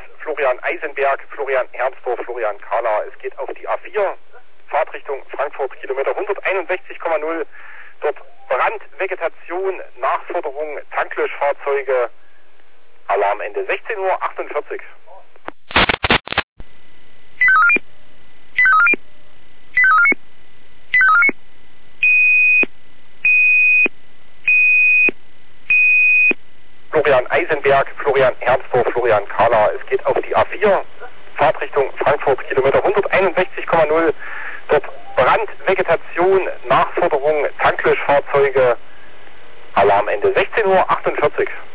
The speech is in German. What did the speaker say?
Florian Eisenberg, Florian Hermsdorf, Florian Kahler. Es geht auf die A4, Fahrtrichtung Frankfurt, Kilometer 161,0. Dort Brand, Vegetation, Nachforderung, Tanklöschfahrzeuge. Alarmende 16:48 Uhr. Florian Eisenberg, Florian Hermsdorf, Florian Kahler. Es geht auf die A4, Fahrtrichtung Frankfurt, Kilometer 161,0. Dort Brand, Vegetation, Nachforderung, Tanklöschfahrzeuge. Alarmende 16:48 Uhr.